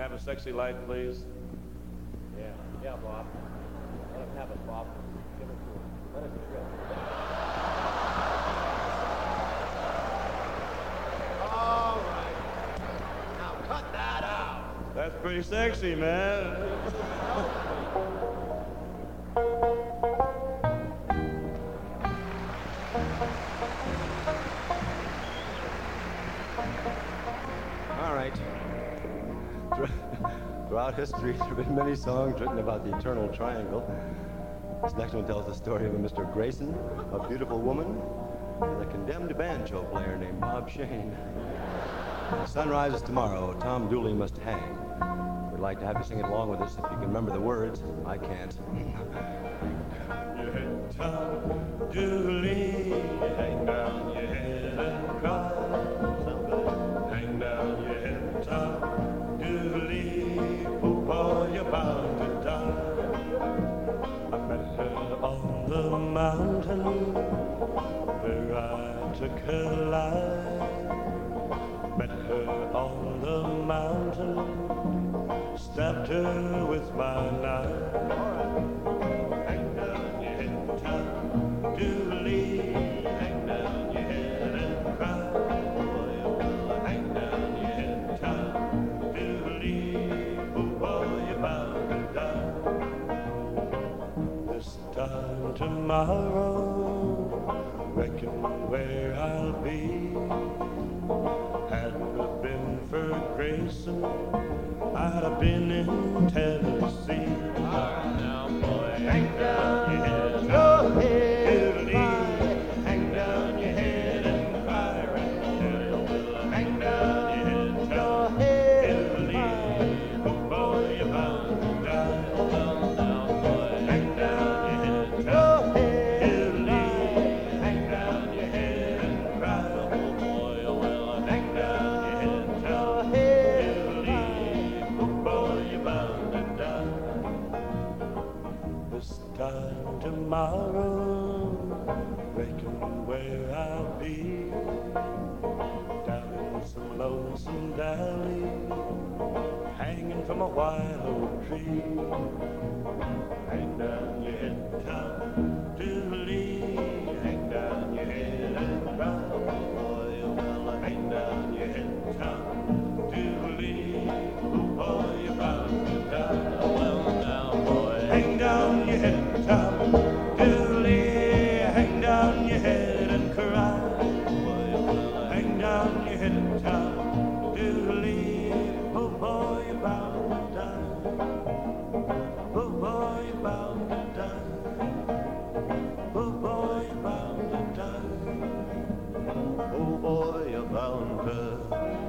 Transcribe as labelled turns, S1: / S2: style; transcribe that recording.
S1: Have a sexy light, please.
S2: Yeah, Bob. Let him have it, Bob. Give it to him. Let it trip. All right. Now cut that out.
S1: That's pretty sexy, man.
S3: All right. Throughout history, there have been many songs written about the eternal triangle. This next one tells the story of a Mr. Grayson, a beautiful woman, and a condemned banjo player named Bob Shane. The sun rises tomorrow. Tom Dooley must hang. We'd like to have you sing it along with us if you can remember the words. I can't.
S1: Your head, Tom Dooley, hang down your head and cry. Hang down your head, Tom Dooley, oh boy, you're bound to die. I met her on the mountain where I took her life. Met her on the mountain, stabbed her with my knife. Hang down your head, Tom Dooley, hang down your head and cry. Hang down your head, Tom Dooley, oh boy, you're bound to die. This time tomorrow, reckon where I'll be. Hadn't it been for Grayson, I'd have been in Tennessee. All right now, boy, hang down your head, Tom Dooley. Hang down your head and cry right there. Hang down your head, Tom Dooley. Oh boy, you're bound to die. Well now, boy, hang down your head, Tom Dooley. Hang down your head and cry. Oh boy, oh well, hang down your head, Tom Dooley. Oh boy, you're bound to die. This time tomorrow, reckon where I'll be. Down in some lonesome valley, hanging from a white oak tree. Hang down your head, Tom Dooley. Hang down your head and cry. Oh boy, oh well, hang down your head, Tom Dooley. Oh boy, you're bound to die. Oh well now, boy, hang down your head, Tom Dooley. Hang down your head and cry. Oh boy, oh well, hang down your head, Tom Dooley. Oh boy, you're bound to die. Oh boy, you're bound to die. Oh boy, you're bound to die. Oh boy, you're bound to